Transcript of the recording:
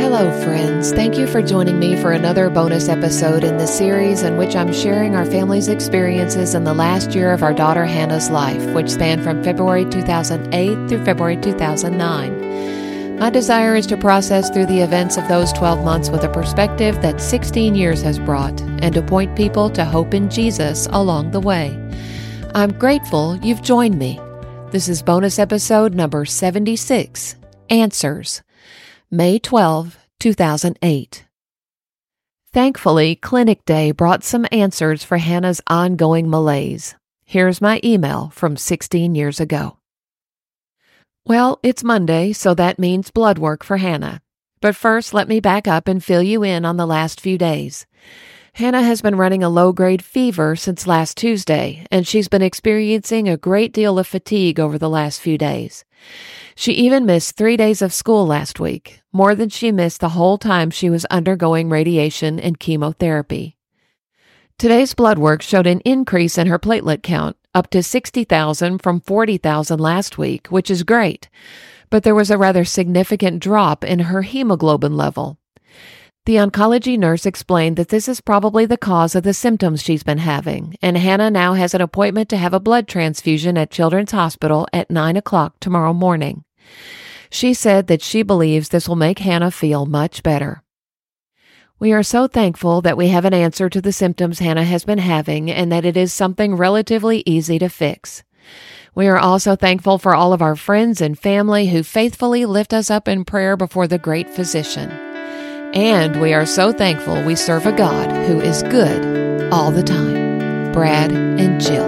Hello, friends. Thank you for joining me for another bonus episode in the series in which I'm sharing our family's experiences in the last year of our daughter Hannah's life, which spanned from February 2008 through February 2009. My desire is to process through the events of those 12 months with a perspective that 16 years has brought, and to point people to hope in Jesus along the way. I'm grateful you've joined me. This is bonus episode number 76, Answers. May 12, 2008. Thankfully, Clinic Day brought some answers for Hannah's ongoing malaise. Here's my email from 16 years ago. Well, it's Monday, so that means blood work for Hannah. But first, let me back up and fill you in on the last few days. Hannah has been running a low-grade fever since last Tuesday, and she's been experiencing a great deal of fatigue over the last few days. She even missed 3 days of school last week, more than she missed the whole time she was undergoing radiation and chemotherapy. Today's blood work showed an increase in her platelet count, up to 60,000 from 40,000 last week, which is great, but there was a rather significant drop in her hemoglobin level. The oncology nurse explained that this is probably the cause of the symptoms she's been having, and Hannah now has an appointment to have a blood transfusion at Children's Hospital at 9 o'clock tomorrow morning. She said that she believes this will make Hannah feel much better. We are so thankful that we have an answer to the symptoms Hannah has been having and that it is something relatively easy to fix. We are also thankful for all of our friends and family who faithfully lift us up in prayer before the great physician. And we are so thankful we serve a God who is good all the time. Brad and Jill.